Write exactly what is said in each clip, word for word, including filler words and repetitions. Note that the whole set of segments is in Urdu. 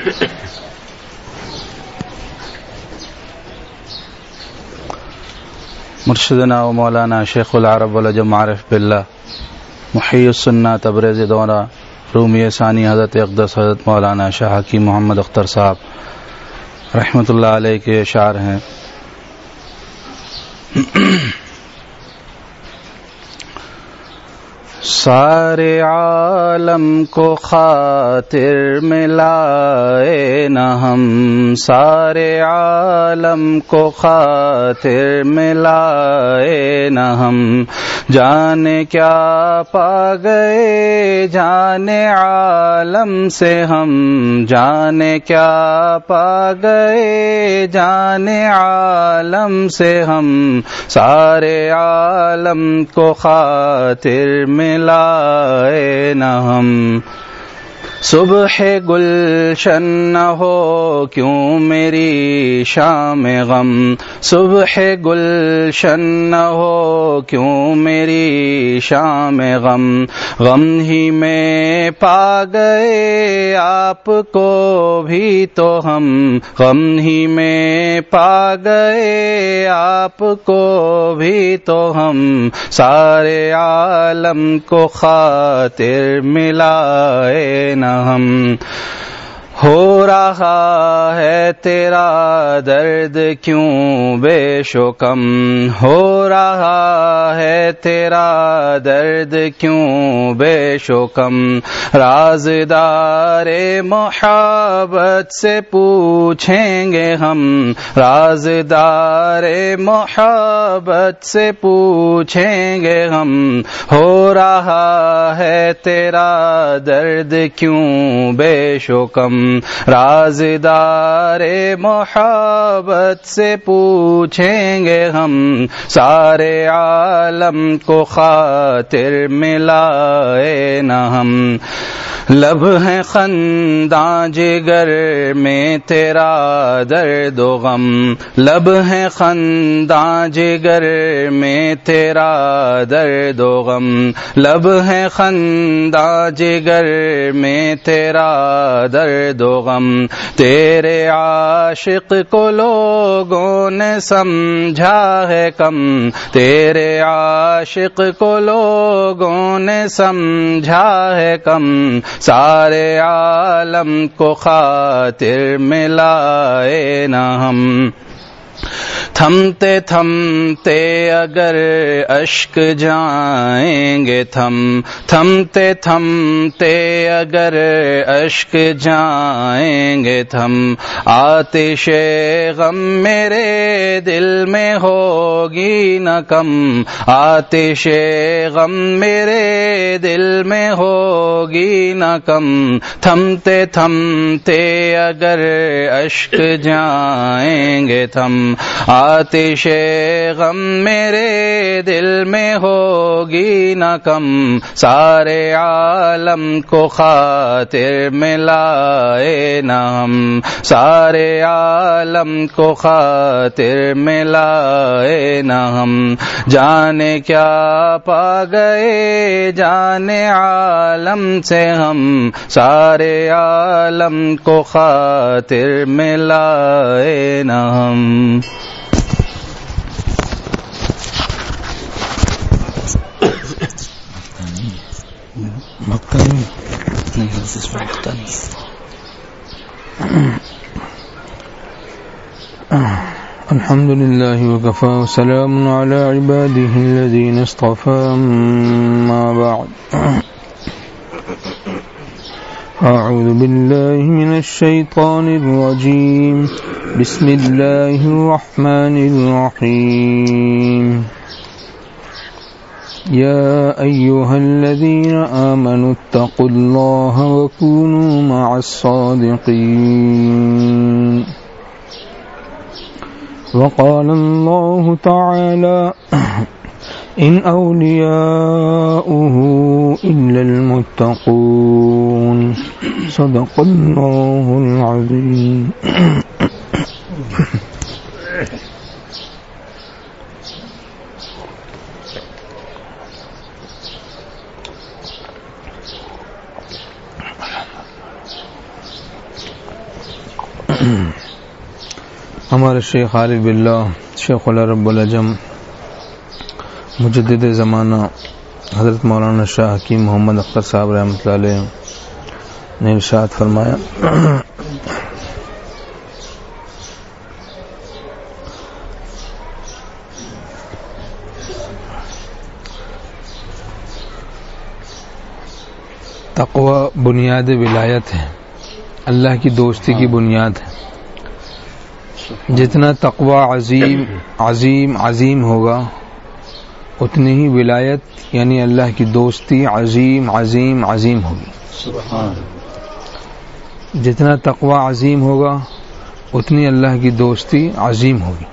مرشدنا و مولانا شیخ العرب والعجم عارف باللہ محی السنہ تبریز دورہ رومی ثانی حضرت اقدس حضرت مولانا شاہ حکیم محمد اختر صاحب رحمۃ اللہ علیہ کے اشعار ہیں. سارے عالم کو خاطر میں لائے نہ ہم، سارے عالم کو خاطر میں لائے نہ ہم، جانے کیا پا گئے جانے عالم سے ہم، جانے کیا پا گئے جانے عالم سے ہم، سارے عالم کو خاطر میں لائے نہ ہم. صبح گلشن نہ ہو کیوں میری شام غم، صبح گلشن نہ ہو کیوں میری شام غم، غم ہی میں پا گئے آپ کو بھی تو ہم، غم ہی میں پا گئے آپ کو بھی تو ہم، سارے عالم کو خاطر ملائے نہ ہم. ہو رہا ہے تیرا درد کیوں بے شکم، ہو رہا ہے تیرا درد کیوں بے شکم، رازدار محبت سے پوچھیں گے ہم، رازدار محبت سے پوچھیں گے ہم، ہو رہا ہے تیرا درد کیوں بے شکم، رازدار محبت سے پوچھیں گے ہم، سارے عالم کو خاطر ملائے نہ ہم. لب ہے خنداں جگر میں تیرا درد و غم، لب ہے خنداں جگر میں تیرا درد و غم، لب ہے خنداں جگر میں تیرا درد و غم، تیرے عاشق کو لوگوں نے سمجھا ہے کم، تیرے عاشق کو لوگوں نے سمجھا ہے کم، سارے عالم کو خاطر ملائے نہ ہم. تھمتے تھمتے اگر اشک جائیں گے تھم، تھمتے تھمتے اگر اشک جائیں گے تھم، آتش غم میرے دل میں ہوگی نہ کم، آتش غم میرے دل میں ہوگی نہ کم، تھمتے تھمتے اگر اشک جائیں گے تھم، آتش غم میرے دل میں ہوگی نہ کم، سارے عالم کو خاطر ملائے نہ ہم، سارے عالم کو خاطر ملائے نہ ہم، جانے کیا پا گئے جانے عالم سے ہم، سارے عالم کو خاطر ملائے نہ ہم. مکہ نہیں اس میں مکہ نہیں. الحمد للہ وکفى وسلام على عباده الذين اصطفى، اما بعد اعوذ باللہ من الشیطان الرجیم، بسم اللہ الرحمن الرحیم. يا أيها الذين آمنوا اتقوا الله وكونوا مع الصادقين. وقال الله تعالى إن أولياؤه إلا المتقون. صدق الله العظيم. ہمارے شیخ عارف باللہ شیخ العرب والعجم مجدد زمانہ حضرت مولانا شاہ حکیم محمد اختر صاحب رحمۃ اللہ علیہ نے ارشاد فرمایا تقوی بنیاد ولایت ہے، اللہ کی دوستی کی بنیاد ہے۔ جتنا تقوی عظیم عظیم عظیم ہوگا اتنی ہی ولایت یعنی اللہ کی دوستی عظیم عظیم عظیم ہوگی۔ جتنا تقوی عظیم ہوگا اتنی اللہ کی دوستی عظیم ہوگی۔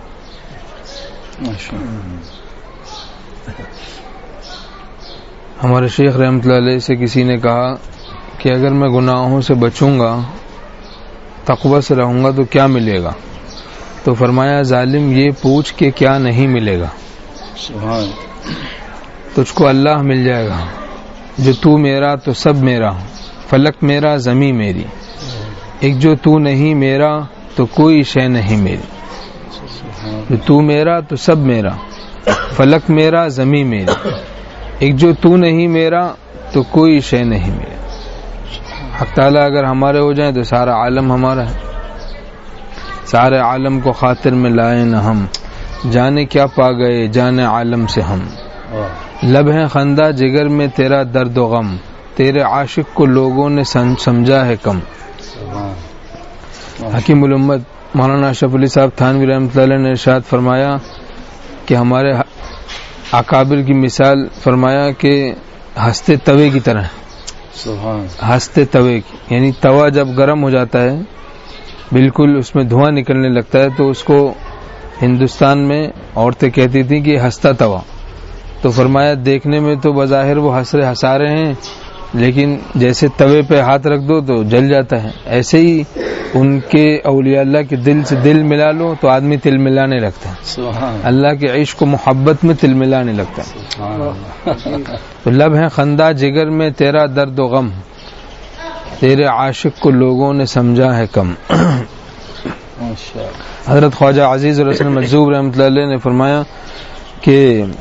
ہمارے شیخ رحمۃ اللہ علیہ سے کسی نے کہا کہ اگر میں گناہوں سے بچوں گا، تقوی سے رہوں گا تو کیا ملے گا؟ تو فرمایا ظالم یہ پوچھ کہ کیا نہیں ملے گا؟ تجھ کو اللہ مل جائے گا، جو تو میرا تو سب میرا، فلک میرا زمیں میری، ایک جو تو نہیں میرا تو کوئی شے نہیں میری، جو تو میرا تو سب میرا، فلک میرا زمیں میری، ایک جو تو نہیں میرا تو کوئی شے نہیں میرا۔ حق تعالیٰ اگر ہمارے ہو جائیں تو سارا عالم ہمارا ہے، سارے عالم کو خاطر میں لائے نہ ہم، جانے کیا پا گئے جانے عالم سے ہم، لب ہے خندہ جگر میں تیرا درد و غم، تیرے عاشق کو لوگوں نے سمجھا ہے کم۔ حکیم الامت مولانا اشرف علی صاحب تھانوی رحمۃ اللہ علیہ نے ارشاد فرمایا کہ ہمارے اکابر کی مثال فرمایا کہ ہنستے توے کی طرح، ہنستے توے کی یعنی توا جب گرم ہو جاتا ہے بالکل اس میں دھواں نکلنے لگتا ہے تو اس کو ہندوستان میں عورتیں کہتی تھیں کہ ہنستا توا، تو فرمایا دیکھنے میں تو بظاہر وہ ہنس رہے ہنسا رہے ہیں لیکن جیسے توے پہ ہاتھ رکھ دو تو جل جاتا ہے، ایسے ہی ان کے اولیاء اللہ کے دل سے دل ملا لو تو آدمی تل ملانے لگتا ہے، اللہ کے عشق و محبت میں تل ملانے لگتا ہے۔ تو لب ہے خندہ جگر میں تیرا درد و غم، تیرے عاشق کو لوگوں نے سمجھا ہے کم۔ حضرت خواجہ عزیز الحسن مجذوب رحمۃ اللہ علیہ نے فرمایا کہ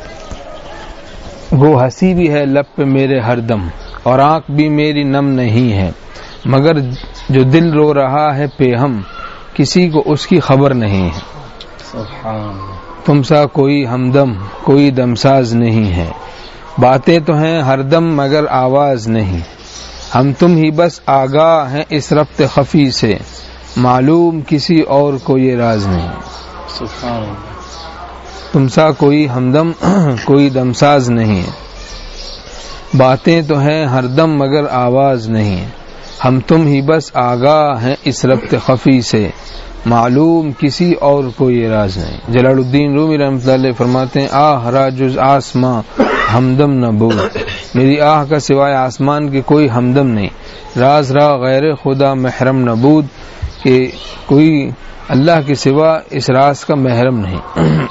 وہ ہنسی بھی ہے لب پہ میرے ہر دم، اور آنکھ بھی میری نم نہیں ہے، مگر جو دل رو رہا ہے پہ ہم، کسی کو اس کی خبر نہیں ہے۔ تم سا کوئی ہمدم کوئی دمساز نہیں ہے، باتیں تو ہیں ہر دم مگر آواز نہیں، ہم تم ہی بس آگاہ ہیں اس ربط خفی سے، معلوم کسی اور کو یہ راز نہیں۔ تم سا کوئی ہمدم کوئی دمساز نہیں ہے، باتیں تو ہیں ہر دم مگر آواز نہیں، ہم تم ہی بس آگاہ ہیں اس ربط خفی سے، معلوم کسی اور کو یہ راز نہیں۔ جلال الدین رومی رحمۃ اللہ علیہ فرماتے ہیں آہ را جز آسماں ہمدم نہ بود، میری آہ کا سوائے آسمان کے کوئی ہمدم نہیں، راز را غیر خدا محرم نہ بود، کہ کوئی اللہ کے سوا اس راز کا محرم نہیں۔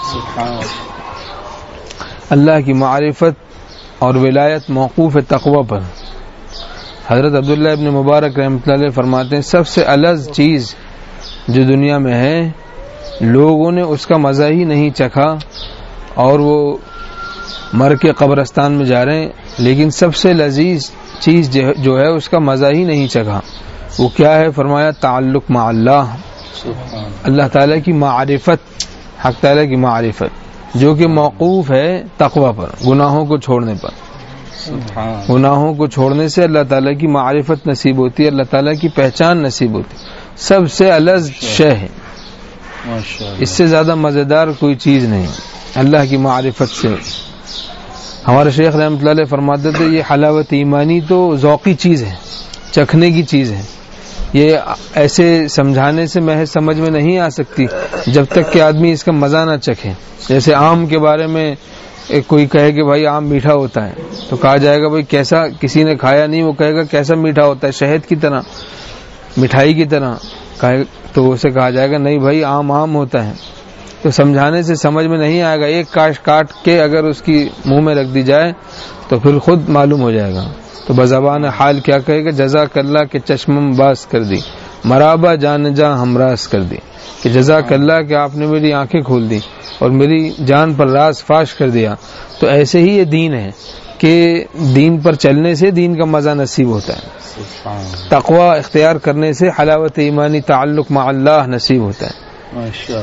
اللہ کی معرفت اور ولایت موقوف ہے تقوی پر۔ حضرت عبداللہ ابن مبارک رحمۃ اللہ علیہ فرماتے ہیں سب سے الذ چیز جو دنیا میں ہے لوگوں نے اس کا مزہ ہی نہیں چکھا، اور وہ مر کے قبرستان میں جا رہے ہیں لیکن سب سے لذیذ چیز جو ہے اس کا مزہ ہی نہیں چکھا، وہ کیا ہے؟ فرمایا تعلق مع اللہ، اللہ تعالیٰ کی معرفت، حق تعالیٰ کی معرفت جو کہ موقوف ہے تقوی پر، گناہوں کو چھوڑنے پر۔ گناہوں کو چھوڑنے سے اللہ تعالیٰ کی معرفت نصیب ہوتی ہے، اللہ تعالیٰ کی پہچان نصیب ہوتی ہے، سب سے الذ شے ہے، اس سے زیادہ مزیدار کوئی چیز نہیں اللہ کی معرفت سے۔ ہمارے شیخ رحمۃ اللہ علیہ فرماتے تھے یہ حلاوت ایمانی تو ذوقی چیز ہے، چکھنے کی چیز ہے، یہ ایسے سمجھانے سے محض سمجھ میں نہیں آ سکتی جب تک کہ آدمی اس کا مزہ نہ چکھے۔ جیسے آم کے بارے میں کوئی کہے کہ بھائی آم میٹھا ہوتا ہے تو کہا جائے گا بھائی کیسا، کسی نے کھایا نہیں وہ کہے گا کیسا میٹھا ہوتا ہے، شہد کی طرح، مٹھائی کی طرح، تو اسے کہا جائے گا نہیں بھائی آم آم ہوتا ہے۔ تو سمجھانے سے سمجھ میں نہیں آئے گا، ایک کاش کاٹ کے اگر اس کی منہ میں رکھ دی جائے تو پھر خود معلوم ہو جائے گا۔ تو بزبان حال کیا کہے گا جزاک اللہ کے چشمم باز کر دی، مرابا جان جاں ہمراز کر دی کہ جزاک اللہ کہ آپ نے میری آنکھیں کھول دی اور میری جان پر راز فاش کر دیا. تو ایسے ہی یہ دین ہے کہ دین پر چلنے سے دین کا مزہ نصیب ہوتا ہے, تقوی اختیار کرنے سے حلاوت ایمانی تعلق مع اللہ نصیب ہوتا ہے.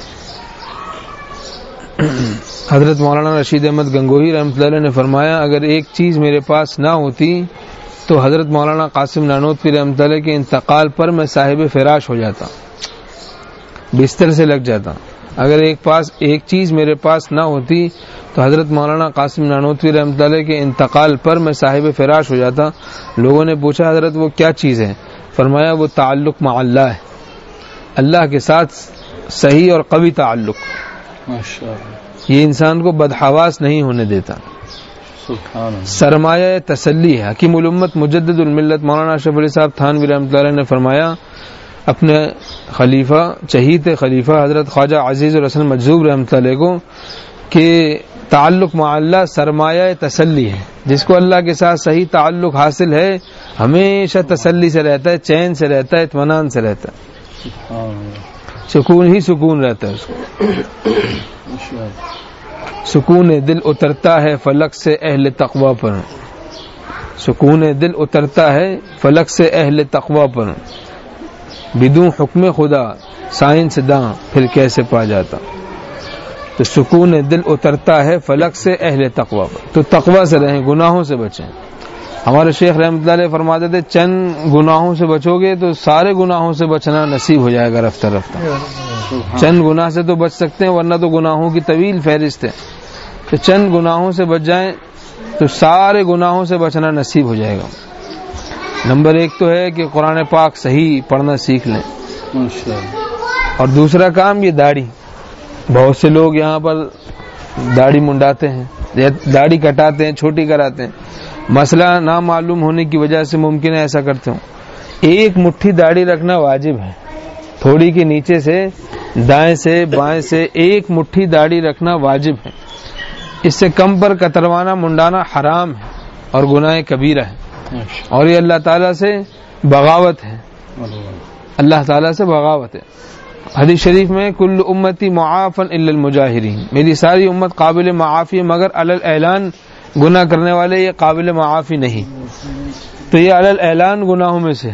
حضرت مولانا رشید احمد گنگوہی رحمۃ اللہ علیہ نے فرمایا اگر ایک چیز میرے پاس نہ ہوتی تو حضرت مولانا قاسم نانوتوی رحمۃ اللہ کے انتقال پر میں صاحب فراش ہو جاتا, بستر سے لگ جاتا. اگر ایک پاس ایک چیز میرے پاس نہ ہوتی تو حضرت مولانا قاسم نانوتوی رحمۃ اللہ کے انتقال پر میں صاحب فراش ہو جاتا. لوگوں نے پوچھا حضرت وہ کیا چیز ہے؟ فرمایا وہ تعلق مع اللہ ہے, اللہ کے ساتھ صحیح اور قوی تعلق. یہ انسان کو بدحواس نہیں ہونے دیتا. سرمایہ تسلی ہے. حکیم الامت مجدد الملت مولانا اشرف علی صاحب تھانوی رحمۃ اللہ نے فرمایا اپنے خلیفہ چہیت خلیفہ حضرت خواجہ عزیز الحسن مجذوب رحمۃ اللہ کو کہ تعلق مع اللہ سرمایہ تسلی ہے. جس کو اللہ کے ساتھ صحیح تعلق حاصل ہے ہمیشہ تسلی سے رہتا ہے, چین سے رہتا ہے, اطمینان سے رہتا ہے, سکون ہی سکون رہتا ہے اس کو. سکون دل اترتا ہے فلک سے اہل تقوی پر, سکون دل اترتا ہے فلک سے اہل تقوی پر, بدون حکم خدا سائنس داں پھر کیسے پا جاتا. تو سکون دل اترتا ہے فلک سے اہل تقوی پر. تو تقوی سے رہیں, گناہوں سے بچیں. ہمارے شیخ رحمۃ اللہ علیہ فرماتے تھے چند گناہوں سے بچو گے تو سارے گناہوں سے بچنا نصیب ہو جائے گا رفتہ رفتہ. چند گناہ سے تو بچ سکتے ہیں ورنہ تو گناہوں کی طویل فہرست ہے. تو چند گناہوں سے بچ جائیں تو سارے گناہوں سے بچنا نصیب ہو جائے گا. نمبر ایک تو ہے کہ قرآن پاک صحیح پڑھنا سیکھ لیں, اور دوسرا کام یہ داڑھی. بہت سے لوگ یہاں پر داڑھی منڈاتے ہیں, داڑھی کٹاتے ہیں, چھوٹی کراتے ہیں. مسئلہ نامعلوم ہونے کی وجہ سے ممکن ہے ایسا کرتے ہوں. ایک مٹھی داڑھی رکھنا واجب ہے, تھوڑی کے نیچے سے دائیں سے بائیں سے ایک مٹھی داڑھی رکھنا واجب ہے. اس سے کم پر کتروانا منڈانا حرام ہے اور گناہ کبیرہ ہے, اور یہ اللہ تعالیٰ سے بغاوت ہے. اللہ تعالیٰ سے بغاوت ہے. حدیث شریف میں کل امتی معافن الا المجاہرین, میری ساری امت قابل معافی مگر علی الاعلان گناہ کرنے والے یہ قابل معافی نہیں. تو یہ علی الاعلان گناہوں میں سے.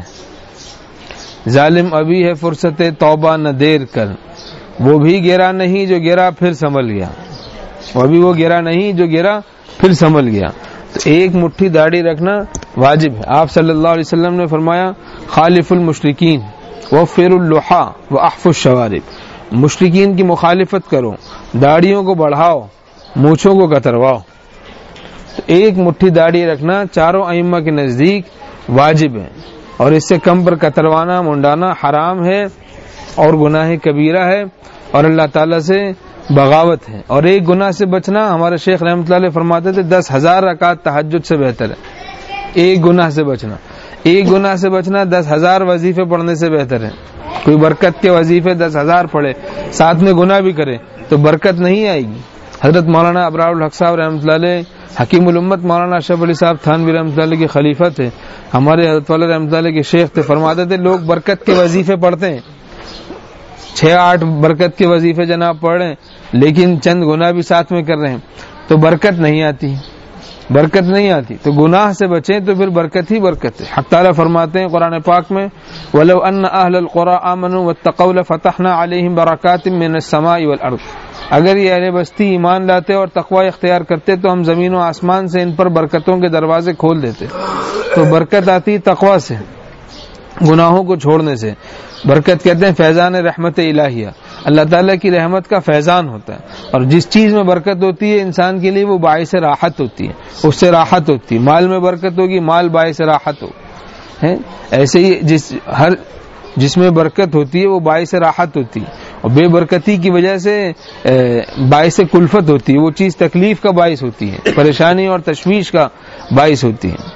ظالم ابھی ہے فرصت توبہ نہ دیر کر, وہ بھی گرا نہیں جو گرا پھر سنبھل گیا. وہ ابھی وہ گرا نہیں جو گرا پھر سنبھل گیا. تو ایک مٹھی داڑھی رکھنا واجب ہے. آپ صلی اللہ علیہ وسلم نے فرمایا خالف المشرکین وفر اللحا واحف الشوارب, مشرکین کی مخالفت کرو, داڑھیوں کو بڑھاؤ, مونچھوں کو کترواؤ. تو ایک مٹھی داڑھی رکھنا چاروں ائمہ کے نزدیک واجب ہے, اور اس سے کم پر کتروانا منڈانا حرام ہے اور گناہ کبیرہ ہے اور اللہ تعالیٰ سے بغاوت ہے. اور ایک گناہ سے بچنا ہمارے شیخ رحمۃ اللہ علیہ فرماتے تھے دس ہزار رکعت تہجد سے بہتر ہے. ایک گناہ سے بچنا, ایک گناہ سے بچنا دس ہزار وظیفے پڑھنے سے بہتر ہے. کوئی برکت کے وظیفے دس ہزار پڑھے ساتھ میں گناہ بھی کرے تو برکت نہیں آئے گی. حضرت مولانا ابرار الحق صاحب رحمۃ اللہ علیہ حکیم الامت مولانا اشرف علی صاحب تھانوی رحمۃ اللہ علیہ کے خلیفہ تھے, ہمارے حضرت والا رحمۃ اللہ علیہ کے شیخ تھے. فرماتے تھے لوگ برکت کے وظیفے پڑھتے ہیں, چھ آٹھ برکت کے وظیفے جناب پڑھ رہے ہیں, لیکن چند گناہ بھی ساتھ میں کر رہے ہیں تو برکت نہیں آتی, برکت نہیں آتی. تو گناہ سے بچیں تو پھر برکت ہی برکت ہے. حق تعالیٰ فرماتے ہیں قرآن پاک میں وَلَوْ أَنَّ أَهْلَ الْقُرَىٰ آمَنُوا وَاتَّقَوْا لَفَتَحْنَا عَلَيْهِمْ بَرَكَاتٍ مِّنَ السَّمَاءِ وَالْأَرْضِ, اگر یہ اہل بستی ایمان لاتے اور تقوی اختیار کرتے تو ہم زمین و آسمان سے ان پر برکتوں کے دروازے کھول دیتے. تو برکت آتی تقوی سے, گناہوں کو چھوڑنے سے. برکت کہتے ہیں فیضان رحمت الہیہ, اللہ تعالیٰ کی رحمت کا فیضان ہوتا ہے. اور جس چیز میں برکت ہوتی ہے انسان کے لیے وہ باعث راحت ہوتی ہے, اس سے راحت ہوتی ہے. مال میں برکت ہوگی, مال باعث راحت ہو ہے. ایسے ہی جس ہر جس میں برکت ہوتی ہے وہ باعث راحت ہوتی ہے, اور بے برکتی کی وجہ سے باعث کلفت ہوتی ہے. وہ چیز تکلیف کا باعث ہوتی ہے, پریشانی اور تشویش کا باعث ہوتی ہے.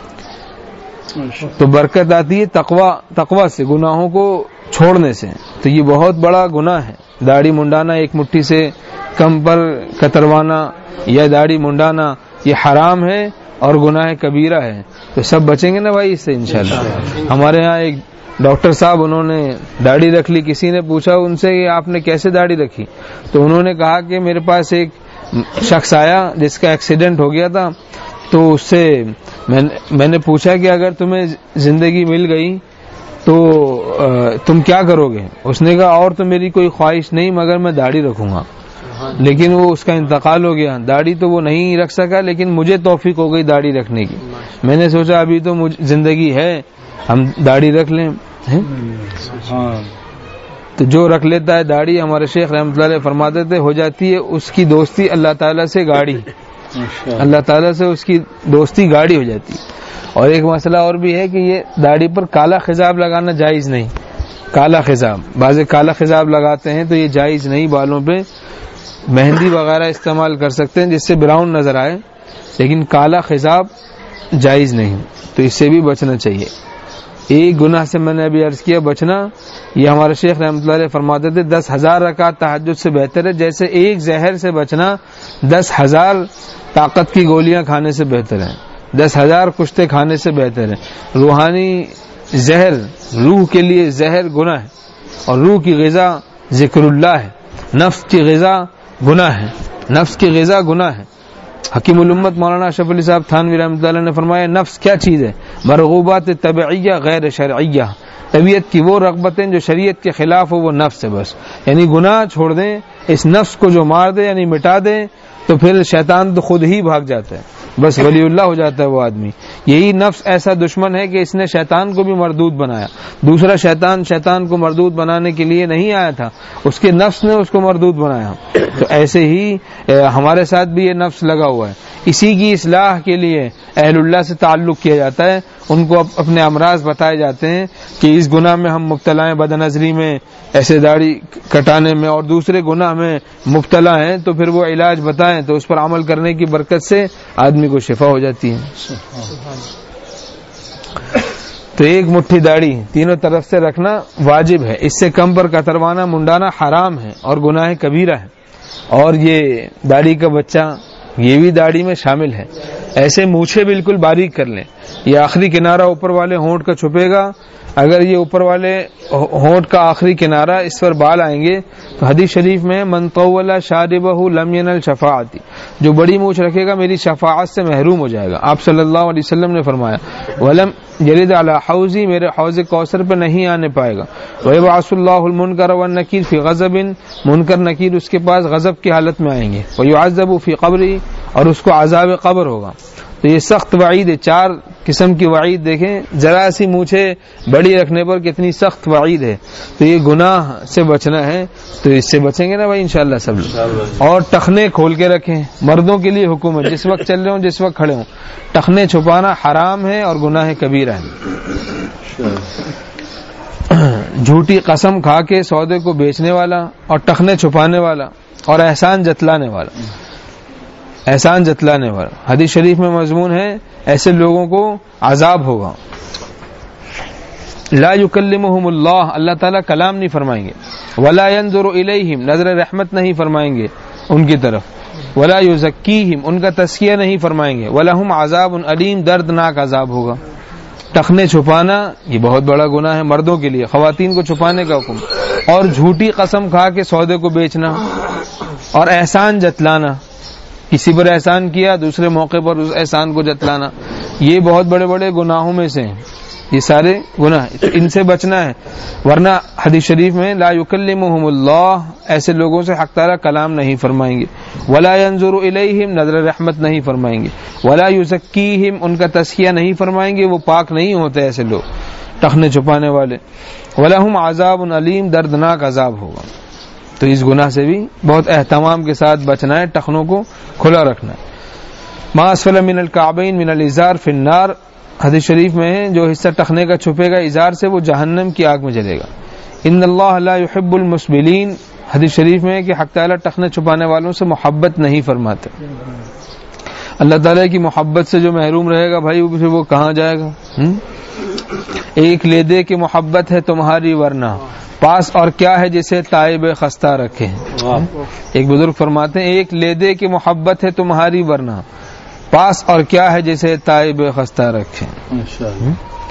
تو برکت آتی ہے تقوی تقوی سے, گناہوں کو چھوڑنے سے. تو یہ بہت بڑا گناہ ہے داڑھی منڈانا, ایک مٹھی سے کم پر کتروانا یا داڑھی منڈانا, یہ حرام ہے اور گناہ کبیرہ ہے. تو سب بچیں گے نا بھائی اس سے انشاءاللہ. ہمارے ہاں ایک ڈاکٹر صاحب انہوں نے داڑھی رکھ لی. کسی نے پوچھا ان سے کہ آپ نے کیسے داڑھی رکھی؟ تو انہوں نے کہا کہ میرے پاس ایک شخص آیا جس کا ایکسیڈنٹ ہو گیا تھا, تو اس سے میں نے پوچھا کہ اگر تمہیں زندگی مل گئی تو تم کیا کرو گے؟ اس نے کہا اور تو میری کوئی خواہش نہیں مگر میں داڑھی رکھوں گا. لیکن وہ اس کا انتقال ہو گیا, داڑھی تو وہ نہیں رکھ سکا, لیکن مجھے توفیق ہو گئی داڑھی رکھنے کی. میں نے سوچا ابھی تو زندگی ہے, ہم داڑھی رکھ لیں. تو جو رکھ لیتا ہے داڑھی, ہمارے شیخ رحمۃ اللہ علیہ فرماتے تھے, ہو جاتی ہے اس کی دوستی اللہ تعالیٰ سے گاڑی, اللہ تعالیٰ سے اس کی دوستی گاڑی ہو جاتی. اور ایک مسئلہ اور بھی ہے کہ یہ داڑھی پر کالا خضاب لگانا جائز نہیں. کالا خضاب, بعض کالا خضاب لگاتے ہیں تو یہ جائز نہیں. بالوں پہ مہندی وغیرہ استعمال کر سکتے ہیں جس سے براؤن نظر آئے, لیکن کالا خضاب جائز نہیں, تو اس سے بھی بچنا چاہیے. ایک گناہ سے میں نے ابھی عرض کیا بچنا, یہ ہمارے شیخ رحمۃ اللہ علیہ فرماتے تھے دس ہزار رکعت تہجد سے بہتر ہے, جیسے ایک زہر سے بچنا دس ہزار طاقت کی گولیاں کھانے سے بہتر ہے, دس ہزار کشتے کھانے سے بہتر ہے. روحانی زہر, روح کے لیے زہر گناہ ہے, اور روح کی غذا ذکر اللہ ہے. نفس کی غذا گناہ ہے, نفس کی غذا گناہ ہے. حکیم الامت مولانا اشرف علی صاحب تھانوی رحمۃ اللہ نے فرمایا نفس کیا چیز ہے؟ مرغوبات طبعیہ غیر شرعیہ, طبیعت کی وہ رغبتیں جو شریعت کے خلاف ہو وہ نفس ہے بس. یعنی گناہ چھوڑ دیں, اس نفس کو جو مار دے یعنی مٹا دیں, تو پھر شیطان تو خود ہی بھاگ جاتا ہے, بس ولی اللہ ہو جاتا ہے وہ آدمی. یہی نفس ایسا دشمن ہے کہ اس نے شیطان کو بھی مردود بنایا. دوسرا شیطان شیطان کو مردود بنانے کے لیے نہیں آیا تھا, اس کے نفس نے اس کو مردود بنایا. تو ایسے ہی ہمارے ساتھ بھی یہ نفس لگا ہوا ہے. اسی کی اصلاح کے لیے اہل اللہ سے تعلق کیا جاتا ہے, ان کو اپنے امراض بتائے جاتے ہیں کہ اس گناہ میں ہم مبتلا ہیں, بد نظری میں, ایسے داڑھی کٹانے میں اور دوسرے گناہ میں مبتلا ہیں, تو پھر وہ علاج بتائیں تو اس پر عمل کرنے کی برکت سے آدمی کو شفا ہو جاتی ہے. تو ایک مٹھی داڑھی تینوں طرف سے رکھنا واجب ہے, اس سے کم پر کتروانا منڈانا حرام ہے اور گناہ کبیرہ ہے. اور یہ داڑھی کا بچہ یہ بھی داڑھی میں شامل ہے. ایسے مونچھیں بالکل باریک کر لیں, یہ آخری کنارہ اوپر والے ہونٹ کا چھپے گا, اگر یہ اوپر والے ہونٹ کا آخری کنارہ اس پر بال آئیں گے تو حدیث شریف میں من طول شاربہ لم ینل شفاعتی, جو بڑی مونچھ رکھے گا میری شفاعت سے محروم ہو جائے گا. آپ صلی اللہ علیہ وسلم نے فرمایا ولم یرد علی حوضی, میرے حوض کوثر پہ نہیں آنے پائے گا. ویبعث اللہ المنکر والنکیر فی غضب, منکر نکیر اس کے پاس غضب کی حالت میں آئیں گے. ویعذب فی قبری, اور اس کو عذاب قبر ہوگا. تو یہ سخت وعید ہے, چار قسم کی وعید دیکھیں, ذرا سی مونچھے بڑی رکھنے پر کتنی سخت وعید ہے. تو یہ گناہ سے بچنا ہے, تو اس سے بچیں گے نا بھائی انشاءاللہ سب لوگ. اور ٹخنے کھول کے رکھیں, مردوں کے لیے حکم ہے, جس وقت چل رہے ہوں جس وقت کھڑے ہوں. ٹخنے چھپانا حرام ہے اور گناہ کبیرہ ہے. جھوٹی قسم کھا کے سودے کو بیچنے والا اور ٹخنے چھپانے والا اور احسان جتلانے والا, احسان جتلانے والا, حدیث شریف میں مضمون ہے ایسے لوگوں کو عذاب ہوگا. لا یکلمہم اللہ, اللہ تعالیٰ کلام نہیں فرمائیں گے. ولا ینظر الیہم, نظر رحمت نہیں فرمائیں گے ان کی طرف. ولا یزکیہم, ان کا تزکیہ نہیں فرمائیں گے. ولہم عذاب علیم, دردناک عذاب ہوگا. ٹخنے چھپانا یہ بہت بڑا گناہ ہے مردوں کے لیے, خواتین کو چھپانے کا حکم. اور جھوٹی قسم کھا کے سودے کو بیچنا اور احسان جتلانا, کسی پر احسان کیا دوسرے موقع پر اس احسان کو جتلانا, یہ بہت بڑے بڑے گناہوں میں سے ہیں. یہ سارے گناہ, ان سے بچنا ہے. ورنہ حدیث شریف میں لا یکلمہم اللہ, ایسے لوگوں سے حق تعالیٰ کلام نہیں فرمائیں گے. ولا ینظر الیہم, نظر رحمت نہیں فرمائیں گے. ولا یزکیہم, ان کا تزکیہ نہیں فرمائیں گے, وہ پاک نہیں ہوتے ایسے لوگ ٹخنے چھپانے والے. ولہم عذاب علیم, دردناک عذاب ہوگا. تو اس گناہ سے بھی بہت اہتمام کے ساتھ بچنا ہے, ٹخنوں کو کھلا رکھنا ہے. ما اسفل من الکعبین من الازار فی النار, حدیث شریف میں ہے جو حصہ ٹخنے کا چھپے گا ازار سے وہ جہنم کی آگ میں جلے گا. ان اللہ لا يحب المسبلین, حدیث شریف میں ہے کہ حق تعالیٰ ٹخنے چھپانے والوں سے محبت نہیں فرماتے. اللہ تعالیٰ کی محبت سے جو محروم رہے گا بھائی پھر وہ کہاں جائے گا. ایک لے دے کہ محبت ہے تمہاری ورنہ پاس اور کیا ہے جسے تائب خستہ رکھے. ایک بزرگ فرماتے ہیں ایک لے دے کہ محبت ہے تمہاری ورنہ پاس اور کیا ہے جسے تائب خستہ رکھے.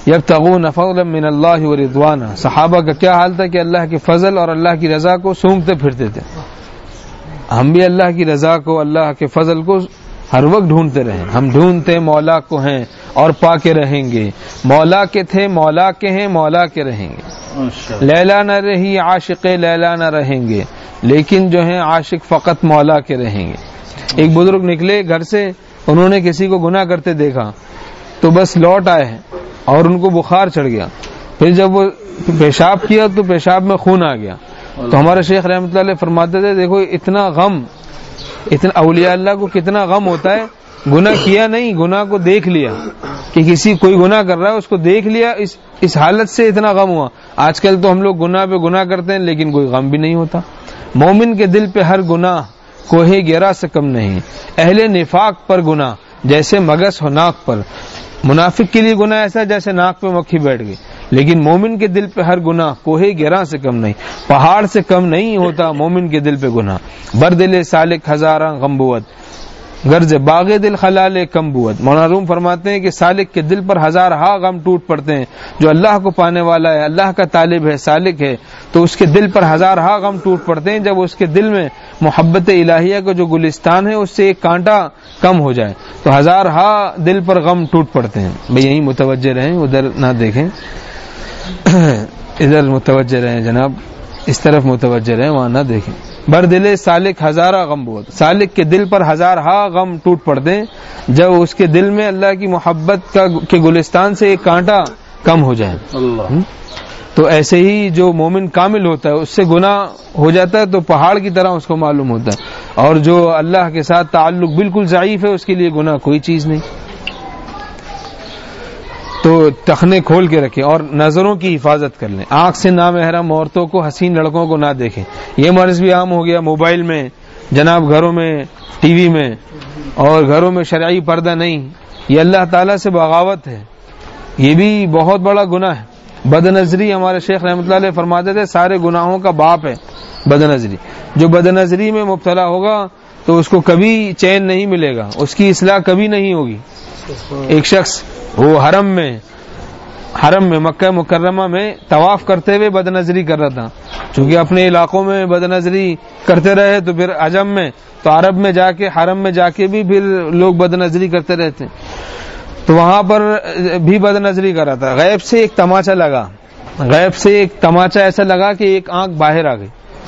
یبتغون فضلا من اللہ ورضوانا. صحابہ کا کیا حال تھا کہ اللہ کے فضل اور اللہ کی رضا کو سونگتے پھرتے تھے. ہم بھی اللہ کی رضا کو، اللہ کے فضل کو ہر وقت ڈھونڈتے رہیں. ہم ڈھونڈتے مولا کو ہیں اور پا کے رہیں گے. مولا کے تھے، مولا کے ہیں، مولا کے رہیں گے. لیلا نہ رہی عاشق لیلا نہ رہیں گے، لیکن جو ہیں عاشق فقط مولا کے رہیں گے. ایک بزرگ نکلے گھر سے، انہوں نے کسی کو گناہ کرتے دیکھا تو بس لوٹ آئے ہیں اور ان کو بخار چڑھ گیا. پھر جب وہ پیشاب کیا تو پیشاب میں خون آ گیا. تو ہمارے شیخ رحمۃ اللہ علیہ فرماتے تھے دیکھو اتنا غم، اتنا اولیاء اللہ کو کتنا غم ہوتا ہے. گناہ کیا نہیں، گناہ کو دیکھ لیا کہ کسی کوئی گناہ کر رہا ہے، اس کو دیکھ لیا، اس اس حالت سے اتنا غم ہوا. آج کل تو ہم لوگ گناہ پہ گناہ کرتے ہیں لیکن کوئی غم بھی نہیں ہوتا. مومن کے دل پہ ہر گناہ کوہ گرا سے کم نہیں. اہل نفاق پر گناہ جیسے مگس ہو ناک پر. منافق کے لیے گناہ ایسا جیسے ناک پہ مکھی بیٹھ گئی، لیکن مومن کے دل پہ ہر گناہ کوہ گرا سے کم نہیں، پہاڑ سے کم نہیں ہوتا مومن کے دل پہ گناہ. بر دل سالک ہزاراں غم بود، غرض باغ دل خلال کم بود. مولانا روم فرماتے ہیں کہ سالک کے دل پر ہزار ہا غم ٹوٹ پڑتے ہیں. جو اللہ کو پانے والا ہے، اللہ کا طالب ہے، سالک ہے، تو اس کے دل پر ہزار ہا غم ٹوٹ پڑتے ہیں جب اس کے دل میں محبت الہیہ کا جو گلستان ہے اس سے ایک کانٹا کم ہو جائے تو ہزار ہا دل پر غم ٹوٹ پڑتے ہیں. بھئی یہیں متوجہ رہیں، ادھر نہ دیکھیں، ادھر متوجہ رہیں جناب، اس طرف متوجہ رہیں، وہاں نہ دیکھیں. بر دل سالک ہزارہ غم بود. سالک کے دل پر ہزار ہا غم ٹوٹ پڑتے ہیں جب اس کے دل میں اللہ کی محبت کا کے گلستان سے ایک کانٹا کم ہو جائے. اللہ. تو ایسے ہی جو مومن کامل ہوتا ہے اس سے گناہ ہو جاتا ہے تو پہاڑ کی طرح اس کو معلوم ہوتا ہے، اور جو اللہ کے ساتھ تعلق بالکل ضعیف ہے اس کے لیے گناہ کوئی چیز نہیں. تو ٹخنے کھول کے رکھیں اور نظروں کی حفاظت کر لیں. آنکھ سے نامحرم عورتوں کو، حسین لڑکوں کو نہ دیکھیں. یہ مرض بھی عام ہو گیا موبائل میں جناب، گھروں میں ٹی وی میں، اور گھروں میں شرعی پردہ نہیں. یہ اللہ تعالیٰ سے بغاوت ہے، یہ بھی بہت بڑا گناہ ہے. بد نظری، ہمارے شیخ رحمۃ اللہ علیہ فرماتے تھے سارے گناہوں کا باپ ہے بد نظری. جو بد نظری میں مبتلا ہوگا تو اس کو کبھی چین نہیں ملے گا، اس کی اصلاح کبھی نہیں ہوگی. ایک شخص وہ حرم میں حرم میں مکہ مکرمہ میں طواف کرتے ہوئے بد نظری کر رہا تھا. چونکہ اپنے علاقوں میں بد نظری کرتے رہے تو پھر عجم میں، تو عرب میں جا کے، حرم میں جا کے بھی پھر لوگ بد نظری کرتے رہتے، تو وہاں پر بھی بد نظری کر رہا تھا. غیب سے ایک تماچا لگا، غیب سے ایک تماچا ایسا لگا کہ ایک آنکھ باہر آ گئی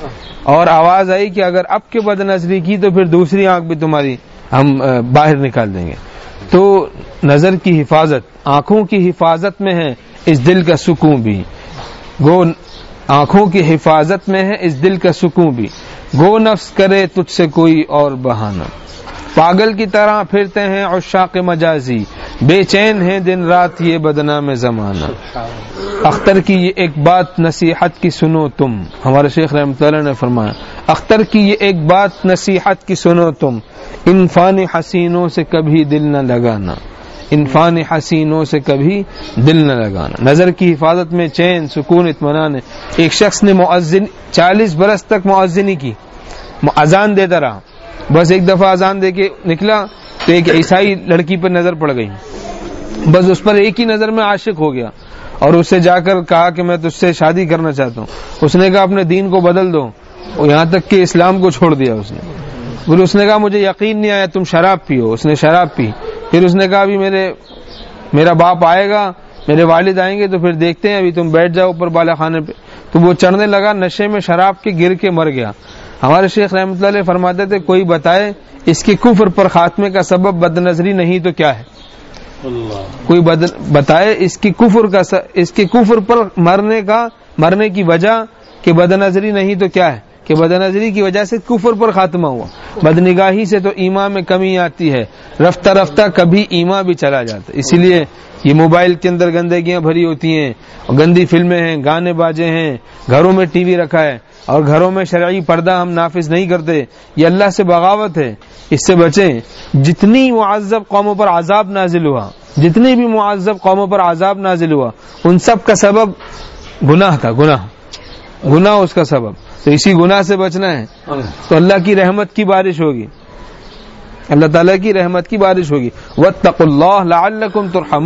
اور آواز آئی کہ اگر اب کے بد نظری کی تو پھر دوسری آنکھ بھی تمہاری ہم باہر نکال دیں گے. تو نظر کی حفاظت، آنکھوں کی حفاظت میں ہے اس دل کا سکون بھی. گو آنکھوں کی حفاظت میں ہے اس دل کا سکون بھی. گو نفس کرے تجھ سے کوئی اور بہانہ. پاگل کی طرح پھرتے ہیں عشاق مجازی، بے چین ہیں دن رات یہ بدنام زمانہ. اختر کی یہ ایک بات نصیحت کی سنو تم، ہمارے شیخ رحمۃ اللہ نے فرمایا اختر کی یہ ایک بات نصیحت کی سنو تم، انفان حسینوں سے کبھی دل نہ لگانا. انفان حسینوں سے کبھی دل نہ لگانا. نظر کی حفاظت میں چین، سکون، اطمینان ہے. ایک شخص نے مؤذن چالیس برس تک مؤذنی کی، اذان دیتا رہا. بس ایک دفعہ اذان دے کے نکلا تو ایک عیسائی لڑکی پر نظر پڑ گئی، بس اس پر ایک ہی نظر میں عاشق ہو گیا اور اس سے جا کر کہا کہ میں تجھ سے شادی کرنا چاہتا ہوں. اس نے کہا اپنے دین کو بدل دو، اور یہاں تک کہ اسلام کو چھوڑ دیا اس نے. پھر اس نے کہا مجھے یقین نہیں آیا تم شراب پیو. اس نے شراب پی. پھر اس نے کہا ابھی میرے میرا باپ آئے گا، میرے والد آئیں گے تو پھر دیکھتے ہیں، ابھی تم بیٹھ جاؤ اوپر بالا خانے پہ. تو وہ چڑھنے لگا، نشے میں شراب کے گر کے مر گیا. ہمارے شیخ رحمۃ اللہ علیہ فرماتے تھے کوئی بتائے اس کے کفر پر خاتمے کا سبب بد نظری نہیں تو کیا ہے؟ اللہ. کوئی بتائے اس کی کفر کا اس کے کفر پر مرنے کا مرنے کی وجہ کہ بد نظری نہیں تو کیا ہے؟ کہ بد نظری کی وجہ سے کفر پر خاتمہ ہوا. بد نگاہی سے تو ایمان میں کمی آتی ہے، رفتہ رفتہ کبھی ایمان بھی چلا جاتا ہے. اسی لیے یہ موبائل کے اندر گندگیاں بھری ہوتی ہیں، گندی فلمیں ہیں، گانے باجے ہیں، گھروں میں ٹی وی رکھا ہے اور گھروں میں شرعی پردہ ہم نافذ نہیں کرتے. یہ اللہ سے بغاوت ہے، اس سے بچیں. جتنی معذب قوموں پر عذاب نازل ہوا، جتنی بھی معذب قوموں پر عذاب نازل ہوا، ان سب کا سبب گناہ تھا. گناہ گناہ اس کا سبب. تو اسی گناہ سے بچنا ہے تو اللہ کی رحمت کی بارش ہوگی، اللہ تعالیٰ کی رحمت کی بارش ہوگی. واتقوا اللہ لعلکم ترحمون.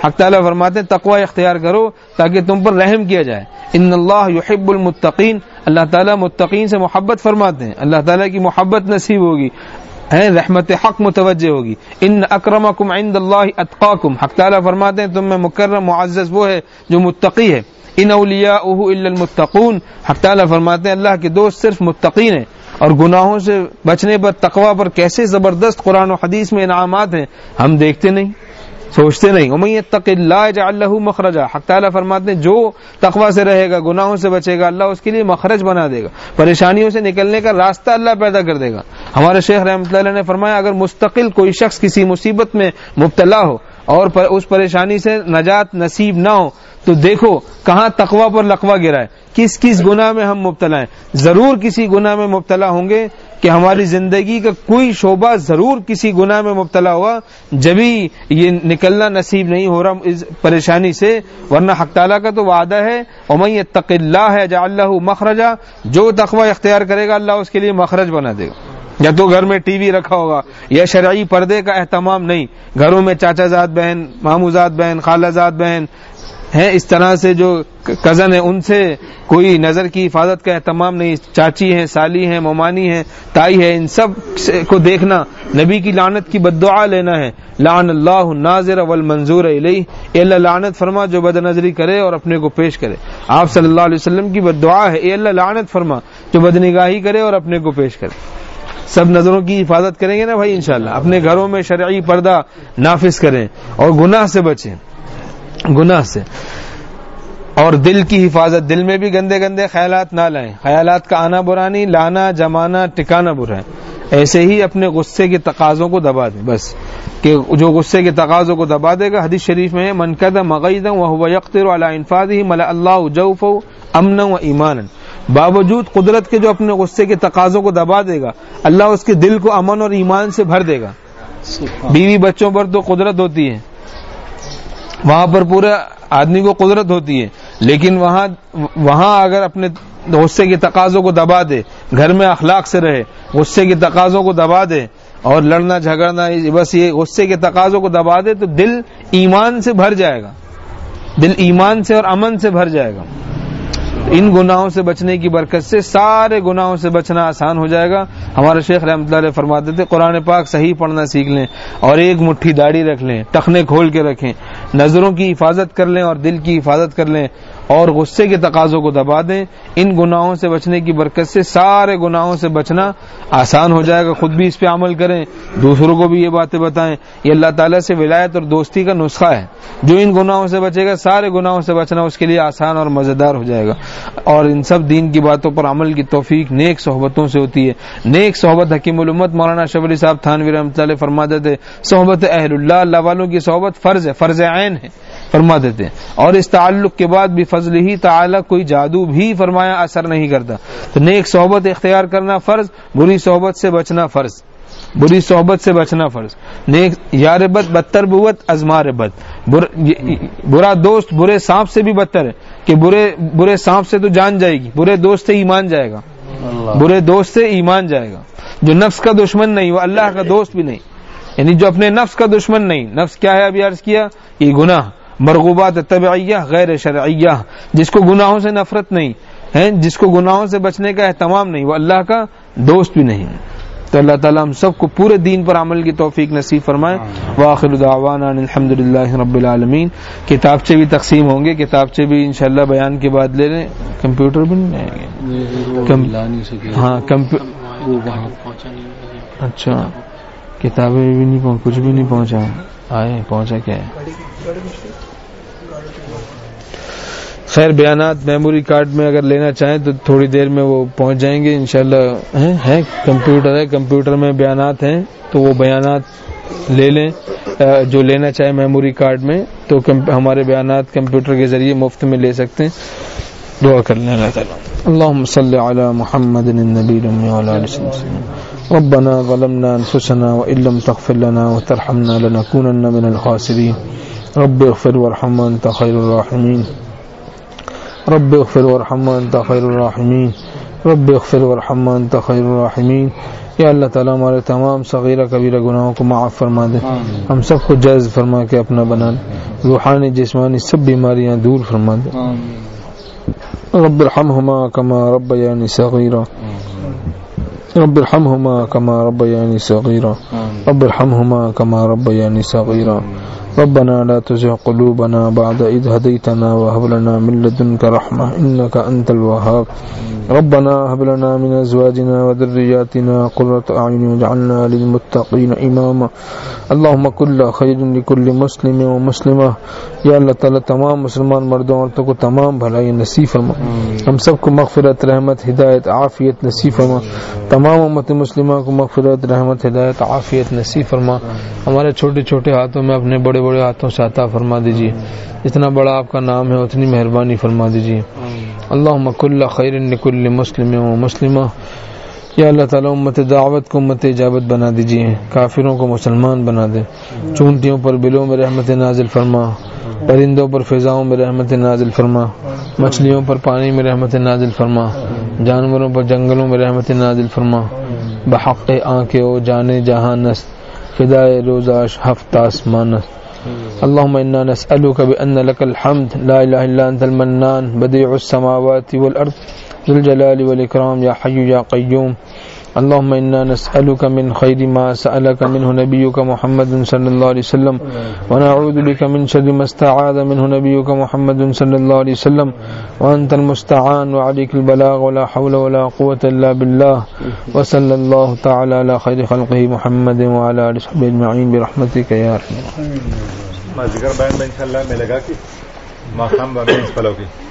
حق تعالیٰ فرماتے ہیں تقوی اختیار کرو تاکہ تم پر رحم کیا جائے. ان اللہ یحب المتقین، اللہ تعالیٰ متقین سے محبت فرماتے ہیں، اللہ تعالیٰ کی محبت نصیب ہوگی، ہے رحمت حق متوجہ ہوگی. ان اکرمکم عند اللہ اتقاکم، حق تعالیٰ فرماتے ہیں تم میں مکرم معزز وہ ہے جو متقی ہے. ان اولیاؤہ الا المتقون، حق تعالیٰ فرماتے ہیں اللہ کے دوست صرف متقین ہیں. اور گناہوں سے بچنے پر، تقوی پر کیسے زبردست قرآن و حدیث میں انعامات ہیں، ہم دیکھتے نہیں، سوچتے نہیں. ومن یتق اللہ یجعل لہ مخرجا، حق تعالیٰ فرماتے ہیں جو تقوی سے رہے گا، گناہوں سے بچے گا، اللہ اس کے لیے مخرج بنا دے گا، پریشانیوں سے نکلنے کا راستہ اللہ پیدا کر دے گا. ہمارے شیخ رحمۃ اللہ علیہ نے فرمایا اگر مستقل کوئی شخص کسی مصیبت میں مبتلا ہو اور اس پریشانی سے نجات نصیب نہ ہو تو دیکھو کہاں تقوی پر لقوہ گرا ہے، کس کس گناہ میں ہم مبتلا ہیں. ضرور کسی گناہ میں مبتلا ہوں گے کہ ہماری زندگی کا کوئی شعبہ ضرور کسی گناہ میں مبتلا ہوا، جبھی یہ نکلنا نصیب نہیں ہو رہا اس پریشانی سے. ورنہ حق تعالیٰ کا تو وعدہ ہے ومن یتق اللہ یجعل لہ مخرجا، جو تقوی اختیار کرے گا اللہ اس کے لیے مخرج بنا دے گا. یا تو گھر میں ٹی وی رکھا ہوگا یا شرعی پردے کا اہتمام نہیں، گھروں میں چاچا زاد بہن، مامو زاد بہن، خالہ زاد بہن ہیں، اس طرح سے جو کزن ہیں ان سے کوئی نظر کی حفاظت کا اہتمام نہیں، چاچی ہیں، سالی ہیں، مومانی ہیں، تائی ہے، ان سب کو دیکھنا، نبی کی لعنت کی بد دعا لینا ہے. لعن اللہ الناظر والمنظور الیہ، اے اللہ لعنت فرما جو بد نظری کرے اور اپنے کو پیش کرے. آپ صلی اللہ علیہ وسلم کی بد دعا ہے اے اللہ لعنت فرما جو بد نگاہی کرے اور اپنے کو پیش کرے. سب نظروں کی حفاظت کریں گے نا بھائی انشاءاللہ، اپنے گھروں میں شرعی پردہ نافذ کریں اور گناہ سے بچیں، گناہ سے. اور دل کی حفاظت، دل میں بھی گندے گندے خیالات نہ لائیں، خیالات کا آنا برا نہیں، لانا جمانا ٹکانا برا ہے. ایسے ہی اپنے غصے کے تقاضوں کو دبا دیں بس، کہ جو غصے کے تقاضوں کو دبا دے گا. حدیث شریف میں ہے من کظم غیظا وهو يقدر على انفاذه ملأ الله جوفه امنا وایمانا، باوجود قدرت کے جو اپنے غصے کے تقاضوں کو دبا دے گا اللہ اس کے دل کو امن اور ایمان سے بھر دے گا. بیوی بچوں پر تو قدرت ہوتی ہے، وہاں پر پورے آدمی کو قدرت ہوتی ہے، لیکن وہاں وہاں اگر اپنے غصے کے تقاضوں کو دبا دے، گھر میں اخلاق سے رہے، غصے کے تقاضوں کو دبا دے اور لڑنا جھگڑنا بس یہ غصے کے تقاضوں کو دبا دے تو دل ایمان سے بھر جائے گا، دل ایمان سے اور امن سے بھر جائے گا. ان گناہوں سے بچنے کی برکت سے سارے گناہوں سے بچنا آسان ہو جائے گا. ہمارے شیخ رحمۃ اللہ علیہ فرماتے تھے قرآن پاک صحیح پڑھنا سیکھ لیں اور ایک مٹھی داڑھی رکھ لیں، ٹخنے کھول کے رکھیں، نظروں کی حفاظت کر لیں اور دل کی حفاظت کر لیں اور غصے کے تقاضوں کو دبا دیں. ان گناہوں سے بچنے کی برکت سے سارے گناہوں سے بچنا آسان ہو جائے گا. خود بھی اس پہ عمل کریں، دوسروں کو بھی یہ باتیں بتائیں. یہ اللہ تعالیٰ سے ولایت اور دوستی کا نسخہ ہے. جو ان گناہوں سے بچے گا سارے گناہوں سے بچنا اس کے لیے آسان اور مزیدار ہو جائے گا. اور ان سب دین کی باتوں پر عمل کی توفیق نیک صحبتوں سے ہوتی ہے. نیک صحبت حکیم الامت مولانا شبلی علی صاحب تھانوی رحمۃ اللہ علیہ فرماتے تھے صحبت اہل اللہ، اللہ والوں کی صحبت فرض ہے، فرض عین ہے فرما دیتے ہیں. اور اس تعلق کے بعد بھی فضل ہی تعالی کوئی جادو بھی فرمایا اثر نہیں کرتا. تو نیک صحبت اختیار کرنا فرض، بری صحبت سے بچنا فرض، بری صحبت سے بچنا فرض. نیک یار بد بدتر بوت ازمار بد، برا دوست برے سانپ سے بھی بدتر ہے کہ برے برے سانپ سے تو جان جائے گی، برے دوست سے ایمان جائے گا، برے دوست سے ایمان جائے گا. جو نفس کا دشمن نہیں وہ اللہ کا دوست بھی نہیں، یعنی جو اپنے نفس کا دشمن نہیں. نفس کیا ہے ابھی عرض کیا، یہ گناہ، مرغوبات طبعیہ غیر شرعیہ، جس کو گناہوں سے نفرت نہیں ہے، جس کو گناہوں سے بچنے کا اہتمام نہیں، وہ اللہ کا دوست بھی نہیں. تو اللہ تعالیٰ ہم سب کو پورے دین پر عمل کی توفیق نصیب فرمائے. وآخر دعوانا الحمد للہ رب العالمین. کتابچے بھی تقسیم ہوں گے، کتابچے بھی انشاءاللہ بیان کے بعد لے لیں. کمپیوٹر بھی نہیں آئے گا، ہاں اچھا کتابیں بھی نہیں، کچھ بھی نہیں پہنچا، آئے پہنچا کیا ہے. خیر بیانات میموری کارڈ میں اگر لینا چاہیں تو تھوڑی دیر میں وہ پہنچ جائیں گے انشاءاللہ. ہے کمپیوٹر ہے، کمپیوٹر میں بیانات ہیں تو وہ بیانات لے لیں. جو لینا چاہے میموری کارڈ میں تو ہمارے بیانات کمپیوٹر کے ذریعے مفت میں لے سکتے ہیں. دعا کر لیں اللہ تعالیٰ. اللهم صل على محمد النبي الأمي وعلى آله وسلم. ربنا ظلمنا أنفسنا وإن لم تغفر لنا وترحمنا لنكونن من الخاسرين. رب اغفر وارحم وأنت خير الراحمين. رب اغفر وارحم وأنت خير الراحمين. رب اغفر وارحم انت خیر الراحمین. یا اللہ تعالیٰ ہمارے تمام صغیرہ کبیرہ گناہوں کو معاف فرما دے, ہم سب کو جائز فرما کے اپنا بنا دے, روحانی جسمانی سب بیماریاں دور فرما دے. رب ارحمہما کما ربیانی صغیرا, رب ارحمہما کما ربیانی صغیرا, رب ارحمہما کما ربیانی صغیرا. ربنا لا تزغ قلوبنا بعد إذ هديتنا وهب لنا من لدنك رحمة إنك أنت الوهاب. ربنا هب لنا من أزواجنا وذرياتنا قرة أعين واجعلنا للمتقين إماما. اللهم كل خير لكل مسلم ومسلمة. یا اللہ تعالیٰ تمام مسلمان مردوں عورتوں کو تمام بھلائی نصیب فرما, ہم سب کو مغفرت رحمت ہدایت عافیت نصیب فرما, تمام امت مسلمہ کو مغفرت رحمت ہدایت عافیت نصیب فرما. ہمارے چھوٹے چھوٹے ہاتھوں میں اپنے بڑے بڑے ہاتھوں سے عطا فرما دیجیے, جتنا بڑا آپ کا نام ہے اتنی مہربانی فرما دیجیے. اللہم کل خیر لکل مسلم و مسلمہ. یا اللہ تعالیٰ امت دعوت کو امت اجابت بنا دیجیے, کافروں کو مسلمان بنا دے. چونٹیوں پر بلوں میں رحمت نازل فرما, پرندوں پر فضاؤں میں رحمت نازل فرما, مچھلیوں پر پانی میں رحمت نازل فرما, جانوروں پر جنگلوں میں رحمت نازل فرما. بحق آنکھیں او جانے جہانست, فدائے روزاش ہفت آسمانست. اللهم إنا نسألك بأن لك الحمد لا إله إلا أنت المنان بديع السماوات والأرض ذو الجلال والإكرام يا حي يا قيوم. اللهم إنا نسألك من خير ما سألك منه نبيك محمد صلى الله عليه وسلم, ونعوذ بك من شر ما استعاذ منه نبيك محمد صلى الله عليه وسلم, وأنت المستعان وعليك البلاغ ولا حول ولا قوة إلا بالله. وصلى الله تعالى على خير خلقه محمد وعلى آله وصحبه أجمعين برحمتك يا أرحم. ما ذکر بیان میں انشاءاللہ میں لگا کہ ماقام با میں اس پلو کی